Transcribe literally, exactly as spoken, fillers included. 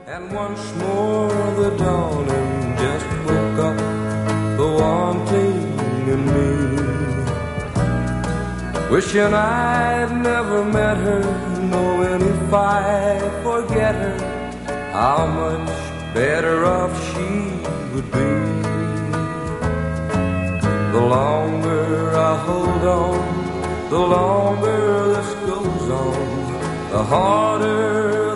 And once more the dawning just woke up the wanting in me, wishing I'd never met her, knowing if I forget her, how much better off she would be. The longer I hold on, the longer this goes on, the harder